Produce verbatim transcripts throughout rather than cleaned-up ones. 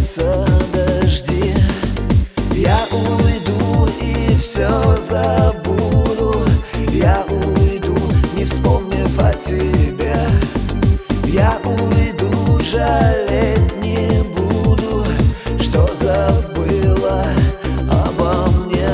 кончатся дожди, я уйду и все забуду. Я уйду, не вспомнив о тебе. Я уйду, жалеть не буду, что забыла обо мне.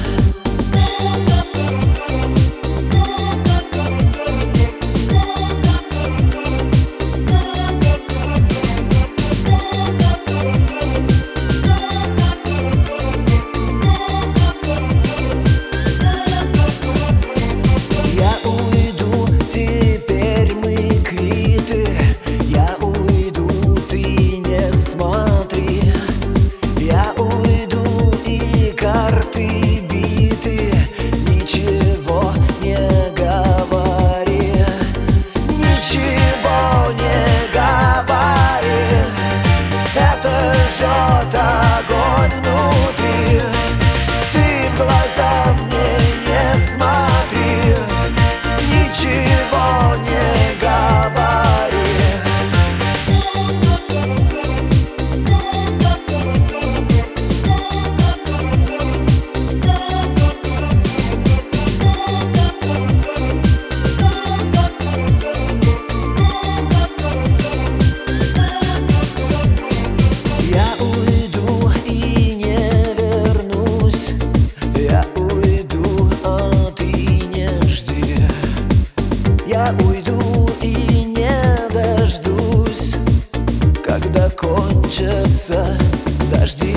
Я уйду, теперь мы квиты. Я уйду, ты не смотри. Я уйду, и карты биты. Ничего не говори, ничего не говори. Это жжет огонь внутри. Ты в глаза мне не смотри, ничего не говори. Я уйду и не вернусь. Я уйду, а ты не жди. Я уйду и не дождусь, когда кончатся дожди.